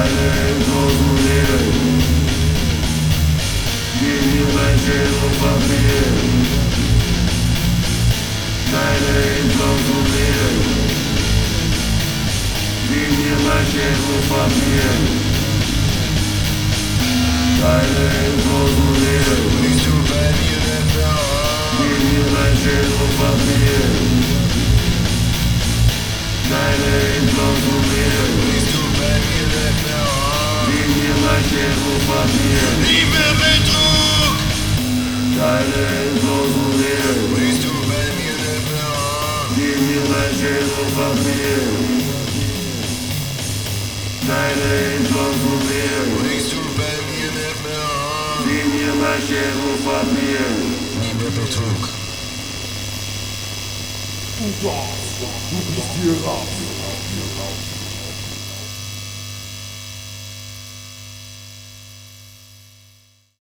deine endlosen Leben, die mir Menschen und Familien, deine endlosen Leben, die mir Menschen und Familien, deine endlosen Leben, bringst du bei mir nicht mehr an, die mir Menschen und Familien, deine endlosen Leben, bringst du bei mir nicht mehr an, die mir Menschen und Familien, Liebe Betrug, deine endlosen Leben, bringst du bei mir nicht mehr an, die mir Menschen und Familien, deine endlosen Leben, bringst du bei mir nicht mehr an, die mir Menschen und Familien, Liebe Betrug. Du bist hier raus.